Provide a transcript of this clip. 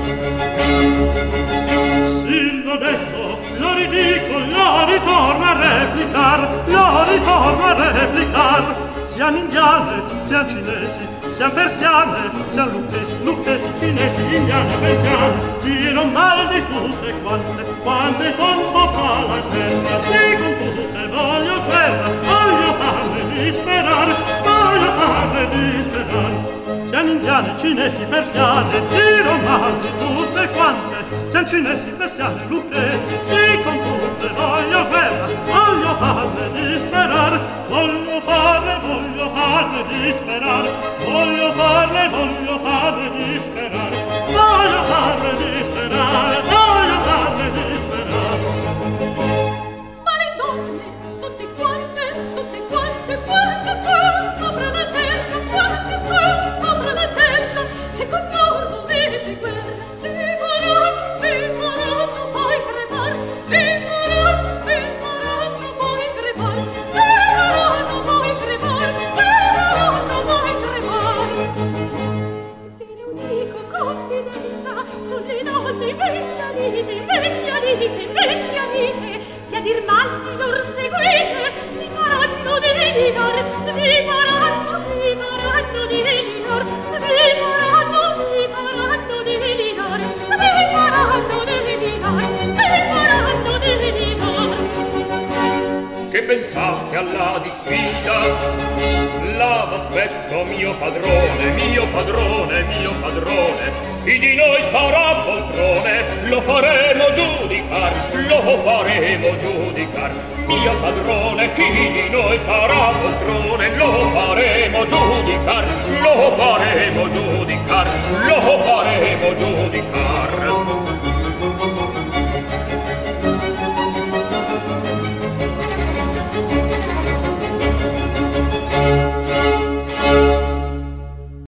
Sì, l'ho detto, lo ridico, lo ritorno a replicar. Siano indiane, siano cinesi, siano persiane, siano lucchesi, cinesi, indiane, persiane, dirò mal di tutte quante son sopra la terra. Sì, con tutte voglio guerra, voglio farle disperare. Siano indiane, cinesi, persiane, dirò mal di tutte quante, siano cinesi, persiane, lucchesi, sì, con tutte voglio guerra, voglio farle disperare, voglio farle disperare, voglio farle disperare, voglio farle disperare, voglio farle disperare. Ma le donne, tutte quante son sopra la terra, quante son sopra la terra, se con loro avete guerra, vi faranno poi crepar, vi faranno poi crepar, vi faranno poi crepar, vi faranno poi crepar. Ve lo dico con fidenza, sulle donne bestialite, se a dir mal di lor seguite, vi faranno delirar, vi faranno delirar, vi faranno delirar, vi faranno delirar. Che pensate alla disfida? Là v'aspetto mio padrone, chi di noi sarà poltrone, lo faremo giudicar, mio padrone, chi di noi sarà poltrone, lo faremo giudicar,